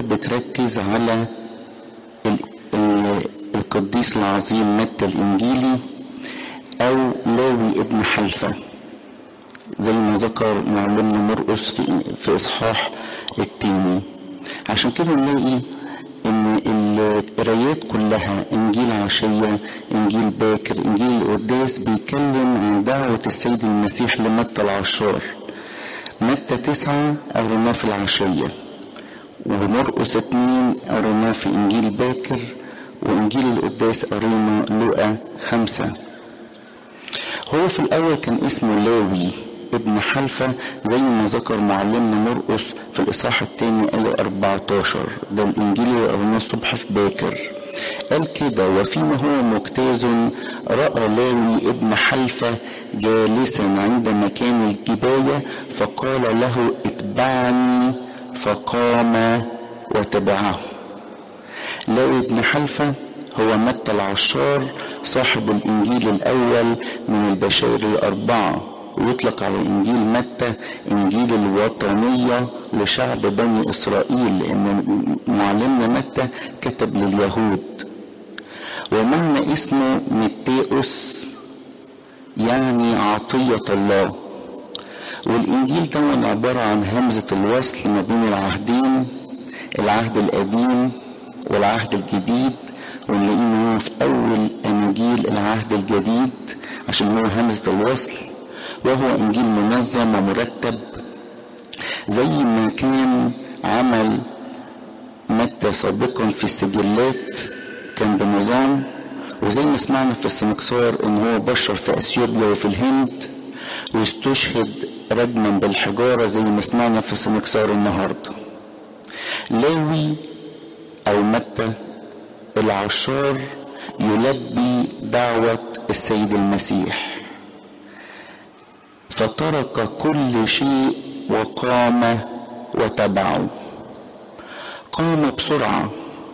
بتركز على القديس العظيم متى الإنجيلي أو لاوي ابن حلفة، زي ما ذكر معلمنا مرقس في إصحاح التاني. عشان كده نلاقي إن القرايات كلها إنجيل عشية، إنجيل باكر، إنجيل القداس بيتكلم عن دعوة السيد المسيح لمتى العشار. متى 9 قريناه في العشية، ومرقس 2 قريناه في إنجيل باكر، وإنجيل القداس قرينا لوقا 5. هو في الأول كان اسمه لاوي ابن حلفة زي ما ذكر معلمنا مرقس في الإصحاح الثاني آية 14. ده الإنجيل اللي قريناه الصبح في باكر. قال كده: وفيما هو مجتاز رأى لاوي ابن حلفة جالسا عند مكان الجباية فقال له: اتبعني، فقام وتبعه. لاوي ابن حلفة هو متى العشار صاحب الإنجيل الأول من البشائر الأربعة، ويطلق على إنجيل متى إنجيل الوطنية لشعب بني إسرائيل، لأن معلمنا متى كتب لليهود. ومعنى اسمه متاؤس يعني عطية الله. والإنجيل ده عبارة عن همزة الوصل ما بين العهدين، العهد القديم والعهد الجديد، ونلاقيه في أول إنجيل العهد الجديد عشان هو همزة الوصل، وهو إنجيل منظم ومرتب زي ما كان عمل متى سابقا في السجلات، كان بنظام. وزي ما سمعنا في السنكسار ان هو بشر في اثيوبيا وفي الهند واستشهد رجما بالحجارة زي ما سمعنا في السنكسار النهاردة. لاوي او متى العشار يلبي دعوة السيد المسيح، فترك كل شيء وقام وتبعه. قام بسرعة،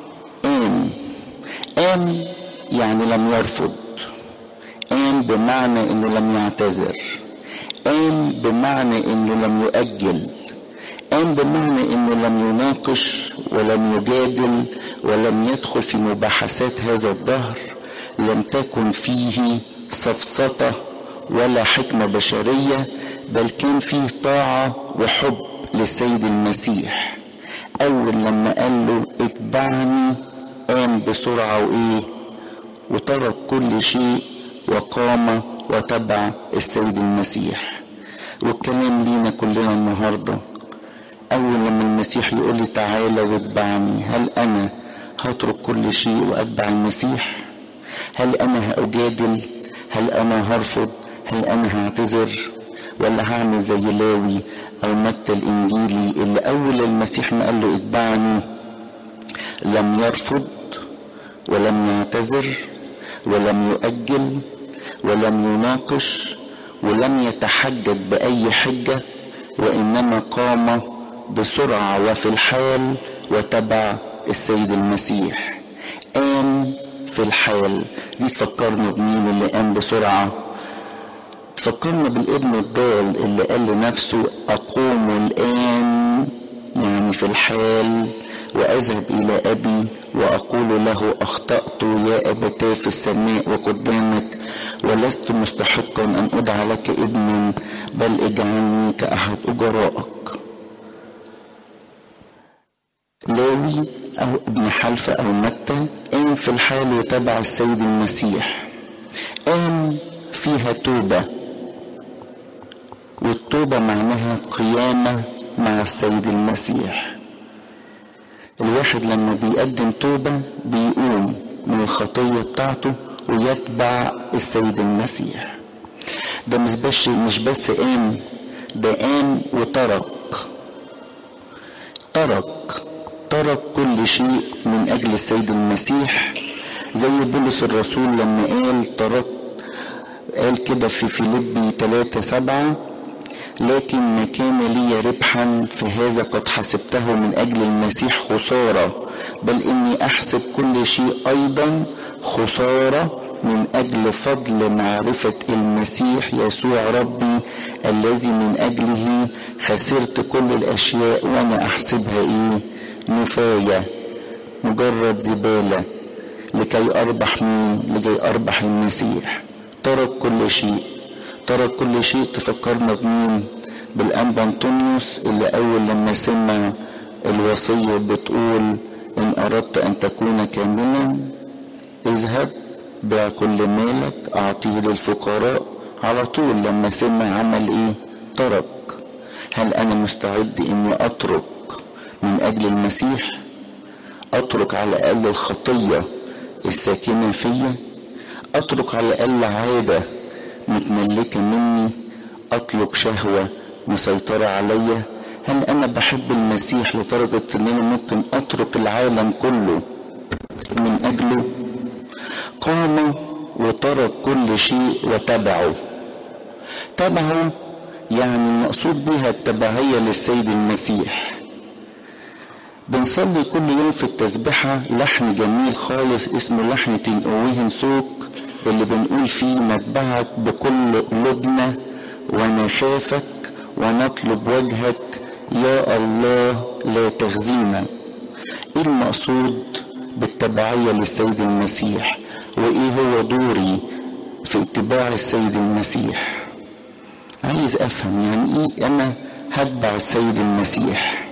قام يعني لم يرفض، قام بمعنى انه لم يعتذر، قام بمعنى انه لم يؤجل، قام بمعنى انه لم يناقش ولم يجادل ولم يدخل في مباحثات هذا الدهر. لم تكن فيه سفسطة ولا حكمة بشرية، بل كان فيه طاعة وحب للسيد المسيح. اول لما قال له اتبعني قام بسرعة وترك كل شيء وقام وتبع السيد المسيح. والكلام لينا كلنا النهاردة، اول لما المسيح يقول لي تعالى واتبعني، هل انا هترك كل شيء واتبع المسيح؟ هل انا هأجادل؟ هل انا هرفض؟ هل انا هعتذر؟ ولا هعمل زي لاوي او متى الانجيلي اللي اول المسيح ما قال له اتبعني لم يرفض ولم يعتذر ولم يؤجل ولم يناقش ولم يتحجج بأي حجة، وإنما قام بسرعة وفي الحال وتبع السيد المسيح. قام في الحال. دي تفكرنا بمين اللي قام بسرعة؟ تفكرنا بالابن الضال اللي قال لنفسه أقوم الآن، يعني في الحال، وأذهب إلى أبي وأقول له أخطأت يا أبتاه في السماء وقدامك، ولست مستحقا أن أدعى لك ابنا، بل اجعلني كأحد أجرائك. لاوي أو ابن حلفة أو متى قام في الحال وتبع السيد المسيح. قام فيها توبة، والتوبة معناها قيامة مع السيد المسيح. الواحد لما بيقدم توبة بيقوم من الخطية بتاعته ويتبع السيد المسيح. ده مش بس قام، ده قام ترك كل شيء من اجل السيد المسيح. زي بولس الرسول لما قال كده في فيليبي 3:7: لكن ما كان لي ربحا فهذا قد حسبته من اجل المسيح خسارة، بل اني احسب كل شيء ايضا خسارة من اجل فضل معرفة المسيح يسوع ربي، الذي من اجله خسرت كل الاشياء وانا احسبها نفاية، مجرد زبالة، لكي أربح مين؟ لكي أربح المسيح. ترك كل شيء، ترك كل شيء. تفكرنا بمين؟ بالأنبا أنطونيوس اللي أول لما سمع الوصية بتقول إن أردت أن تكون كاملا اذهب بيع كل مالك أعطيه للفقراء، على طول لما سمع عمل إيه؟ ترك. هل أنا مستعد إني أترك من أجل المسيح؟ أترك على الأقل الخطية الساكنة فيا، أترك على الأقل عادة متملكة مني، أطلق شهوة مسيطرة عليا. هل أنا بحب المسيح لدرجة إن أنا ممكن أترك العالم كله من أجله؟ قام وترك كل شيء وتبعه. تبعه يعني المقصود بها التبعية للسيد المسيح. بنصلي كل يوم في التسبحة لحن جميل خالص اسمه لحن تنقويهن سوك، اللي بنقول فيه نتبعك بكل قلوبنا ونخافك ونطلب وجهك يا الله لا تخزينا. ايه المقصود بالتبعية للسيد المسيح؟ وايه هو دوري في اتباع السيد المسيح؟ عايز افهم يعني ايه انا هتبع السيد المسيح،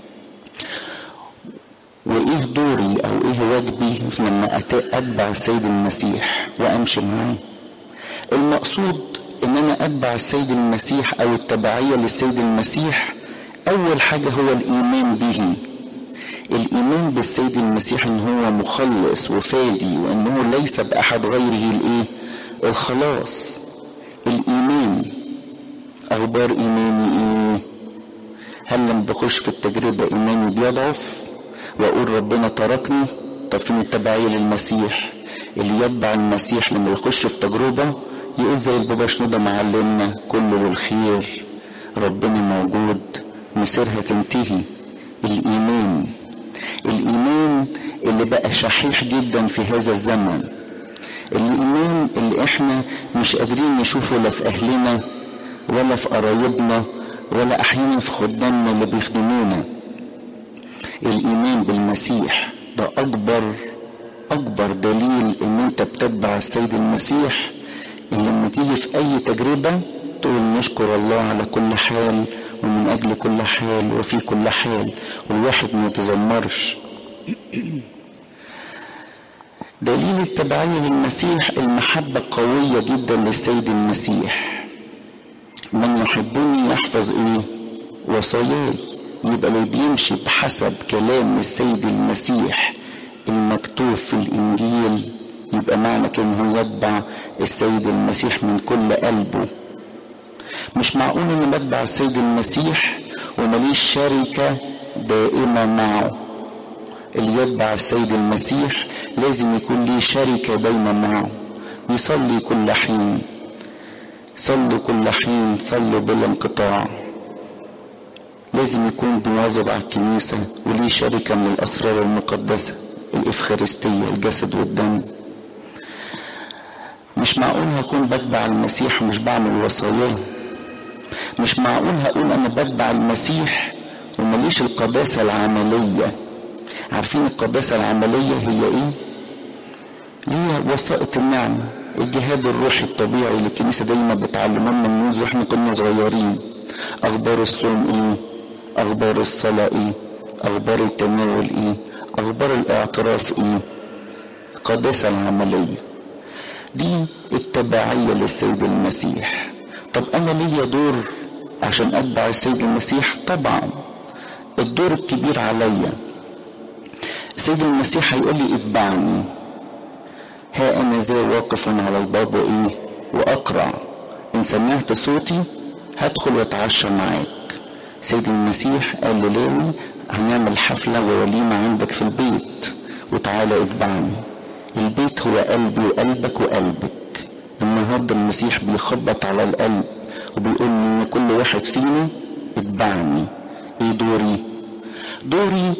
وايه دوري او ايه واجبي لما اتبع السيد المسيح وامشي معاه. المقصود ان انا اتبع السيد المسيح او التبعية للسيد المسيح. اول حاجة هو الايمان به، الايمان بالسيد المسيح ان هو مخلص وفادي وانه ليس باحد غيره الايه؟ الخلاص. الايمان. اخبار ايماني ايه؟ هل لما بخش في التجربة ايماني بيضعف واقول ربنا تركني؟ طب فين التبعية للمسيح؟ اللي يتبع المسيح لما يخش في تجربة يقول زي البابا شنودة معلمنا كله للخير، ربنا موجود، مسيرها تنتهي. الايمان، الايمان اللي بقى شحيح جدا في هذا الزمن، الايمان اللي احنا مش قادرين نشوفه لا في اهلنا ولا في قرايبنا ولا احيانا في خدامنا اللي بيخدمونا. الايمان بالمسيح ده اكبر دليل ان انت بتتبع السيد المسيح. اللي لما تيجي في اي تجربة تقول نشكر الله على كل حال ومن اجل كل حال وفي كل حال، والواحد ما يتذمرش. دليل التبعية للمسيح المحبة القوية جدا للسيد المسيح. من يحبني يحفظ ايه؟ وصاياي. يبقى اللي بيمشي بحسب كلام السيد المسيح المكتوب في الانجيل يبقى معنى انه يتبع السيد المسيح من كل قلبه. مش معقول اني بتبع السيد المسيح ومليش شركة دائمة معه. اللي يتبع السيد المسيح لازم يكون ليه شركة دائمة معه. يصلي كل حين، صلوا كل حين، صلوا بلا انقطاع. لازم يكون بيواظب على الكنيسة وليه شركة من الأسرار المقدسة الإفخارستية الجسد والدم. مش معقول هكون بتبع المسيح ومش بعمل وصاياه. مش معقول هقول أنا بتبع المسيح ومليش القداسة العملية. عارفين القداسة العملية هي إيه؟ هي وسائط النعمة، الجهاد الروحي الطبيعي اللي الكنيسة دايما بتعلمنا منذ واحنا كنا صغيرين. أخبار الصوم إيه؟ أخبار الصلاة إيه؟ أخبار التناول إيه؟ أخبار الاعتراف إيه؟ القداسة العملية دي التبعية للسيد المسيح. طب أنا ليا دور عشان أتبع السيد المسيح؟ طبعا الدور الكبير عليا. السيد المسيح هيقول لي اتبعني، ها أنا ذا واقف على الباب وإيه؟ وأقرع، إن سمعت صوتي هدخل واتعشى معاك. سيد المسيح قال للاوي هنعمل حفلة ووليمة عندك في البيت وتعالى اتبعني. البيت هو قلبي وقلبك وقلبك. النهاردة المسيح بيخبط على القلب وبيقول ان كل واحد فينا اتبعني. ايه دوري؟ دوري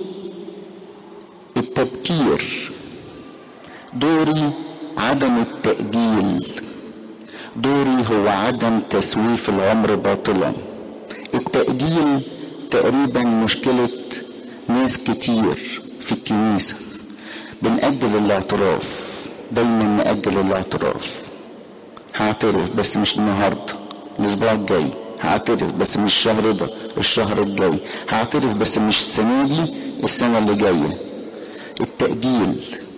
التبكير، دوري عدم التأجيل، دوري هو عدم تسويف العمر باطلا. التأجيل تقريبا مشكلة ناس كتير في الكنيسة بنأجل الاعتراف، دايما نأجل الاعتراف. هعترف بس مش النهاردة، الاسبوع الجاي. هعترف بس مش الشهر ده، الشهر الجاي. هعترف بس مش السنة دي، السنة اللي جاية. التأجيل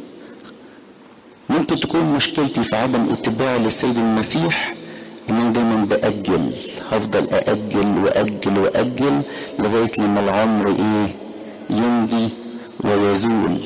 ممكن تكون مشكلتي في عدم اتباعي للسيد المسيح، ان انا دايما بأجل، هفضل أأجل وأجل وأجل لغاية لما العمر يمضي ويزول.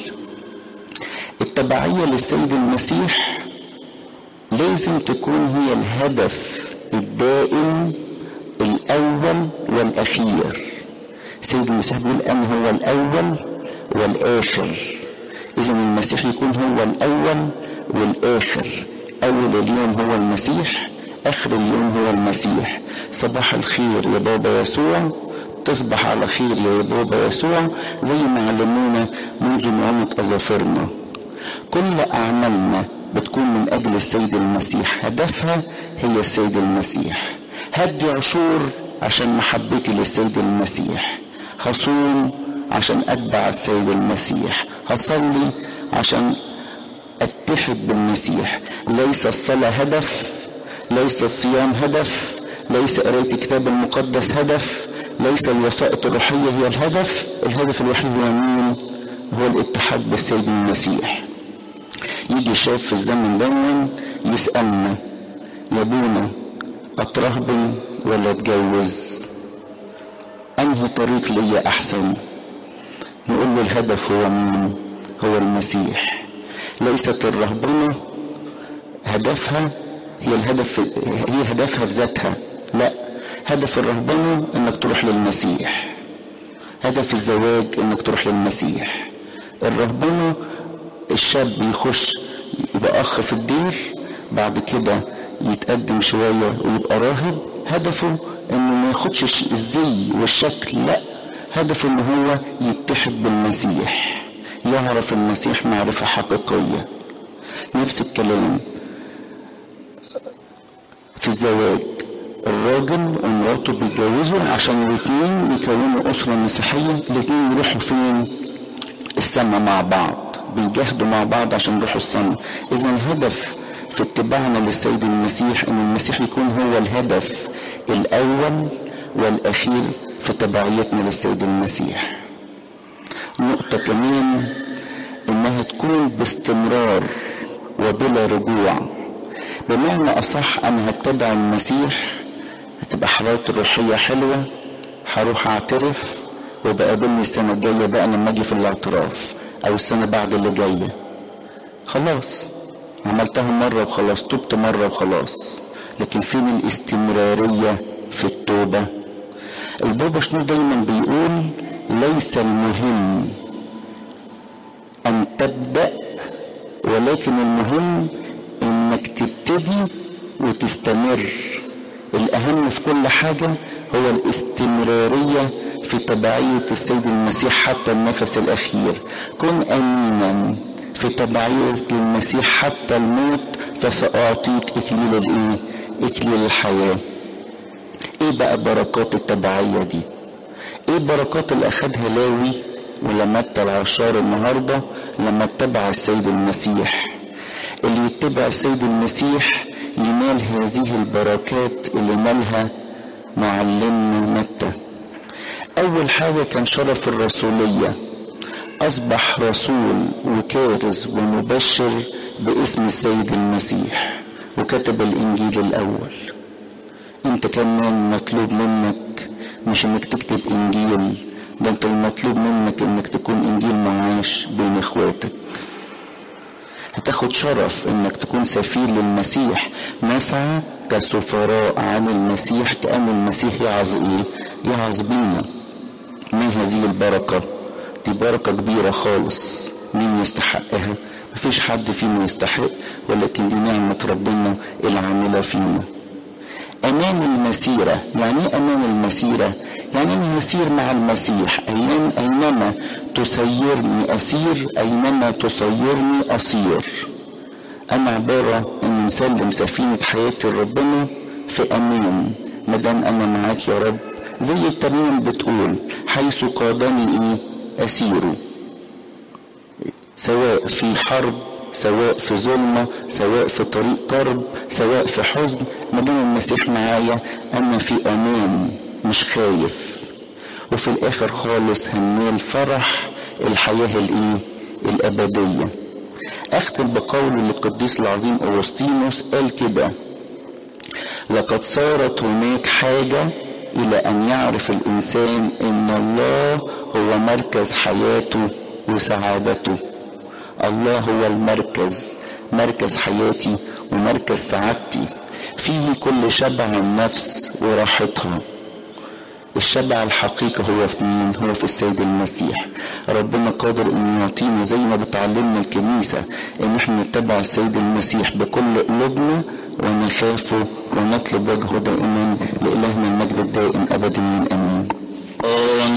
التبعية للسيد المسيح لازم تكون هي الهدف الدائم الأول والأخير. السيد المسيح بيقول أنا هو الأول والآخر، إذن المسيح يكون هو الأول والآخر. أول اليوم هو المسيح، آخر اليوم هو المسيح. صباح الخير يا بابا يسوع، تصبح على خير يا بابا يسوع، زي ما علمونا منذ نعومة أظافرنا. كل أعمالنا بتكون من أجل السيد المسيح، هدفها هي السيد المسيح. هدي عشور عشان محبتي للسيد المسيح، هصوم عشان أتبع السيد المسيح، هصلي عشان أتحد بالمسيح. ليس الصلاة هدف، ليس الصيام هدف، ليس قراءة الكتاب المقدس هدف، ليس الوسائط الروحية هي الهدف. الهدف الوحيد هو مين؟ هو الاتحاد بالسيد المسيح. يجي شاب في الزمن دون يسألنا يا ابونا اترهبن ولا اتجوز؟ انهي طريق ليا احسن؟ نقول له الهدف هو مين؟ هو المسيح. ليست الرهبنة هدفها هي هدفها في ذاتها، لا، هدف الرهبنة انك تروح للمسيح. هدف الزواج انك تروح للمسيح. الرهبنة الشاب يخش يبقى اخ في الدير، بعد كده يتقدم شوية ويبقى راهب. هدفه انه ما ياخدش الزي والشكل، لا، هدفه ان هو يتحد بالمسيح، يعرف المسيح معرفة حقيقية. نفس الكلام في الزواج، الراجل ومراته بيتجوزوا عشان الاثنين يكونوا اسرة مسيحية، الاثنين يروحوا فين؟ السماء مع بعض، بيجاهدوا مع بعض عشان يروحوا السماء. اذا الهدف في اتباعنا للسيد المسيح ان المسيح يكون هو الهدف الاول والاخير في تبعيتنا للسيد المسيح. نقطة كمان انها تكون باستمرار وبلا رجوع. بمعنى اصح انا هتبع المسيح، هتبقى حياتي الروحية حلوة، هروح اعترف وبقابلني السنة الجاية بقى لما اجي في الاعتراف، او السنة بعد اللي جاية. خلاص عملتها مرة وخلاص، تبت مرة وخلاص. لكن فين الاستمرارية في التوبة؟ البابا شنو دايما بيقول ليس المهم ان تبدأ، ولكن المهم انك تبتدي وتستمر. الاهم في كل حاجة هو الاستمرارية في تبعية السيد المسيح حتى النفس الاخير. كن امينا في تبعية المسيح حتى الموت، فسأعطيك اكليل الحياة. ايه بقى بركات التبعية دي؟ ايه بركات اللي اخدها لاوي ولما العشار النهاردة لما اتبع السيد المسيح؟ اللي يتبع السيد المسيح ينال هذه البركات اللي نالها معلمنا متى. اول حاجة كان شرف الرسولية، اصبح رسول وكارز ومبشر باسم السيد المسيح، وكتب الانجيل الاول. انت كمان مطلوب منك مش انك تكتب انجيل، ده انت المطلوب منك انك تكون انجيل معاش بين اخواتك. هتاخد شرف انك تكون سفير للمسيح، نسعى كسفراء عن المسيح، كأن المسيح يعظ بينا. ما هذه البركة؟ دي بركة كبيرة خالص. مين يستحقها؟ مفيش حد فينا يستحق، ولكن دي نعمة ربنا العاملة فينا. امان المسيرة. يعني ايه امان المسيرة؟ يعني اني اسير مع المسيح، اينما تسيرني اسير، اينما تصيرني اصير. انا عبارة ان مسلم سفينة حياتي لربنا في امان، مدام انا معاك يا رب. زي الترنيمة بتقول حيث قادني أسيره، سواء في حرب، سواء في ظلمة، سواء في طريق كرب، سواء في حزن، ما دام المسيح معايا أنا في أمان، مش خايف. وفي الآخر خالص هننال فرح الحياة الأبدية. أختم بقول للقديس العظيم أوغسطينوس، قال كده: لقد صارت هناك حاجة إلى أن يعرف الإنسان إن الله هو مركز حياته وسعادته. الله هو المركز، مركز حياتي ومركز سعادتي، فيه كل شبع النفس وراحتها. الشبع الحقيقي هو في مين؟ هو في السيد المسيح. ربنا قادر ان يعطينا زي ما بتعلمنا الكنيسة ان احنا نتبع السيد المسيح بكل قلوبنا ونخافه ونطلب وجهه دائما. لإلهنا المجد الدائم ابديا امين.